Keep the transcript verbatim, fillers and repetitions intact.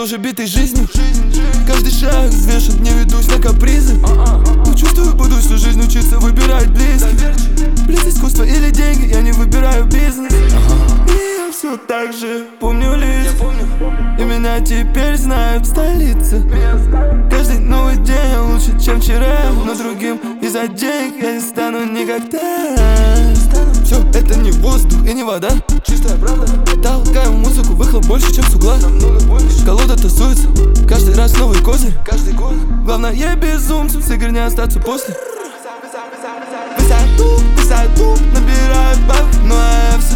тоже битый жизнью. Каждый шаг взвешен, не ведусь на капризы. Но чувствую, буду всю жизнь учиться выбирать близких. Близ искусство или деньги, я не выбираю бизнес. И я все так же помню лишь, и меня теперь знают в столице. Каждый новый день лучше, чем вчера, но другим из-за денег я не стану никогда. Все, это не воздух и не вода, чистая правда. Толкаю музыку, выхлоп больше, чем с угла. Колода тасуется, каждый раз новый козырь. Каждый год главное безумцем с игр не остаться после. Высоту, высоту, набираю баб, но я все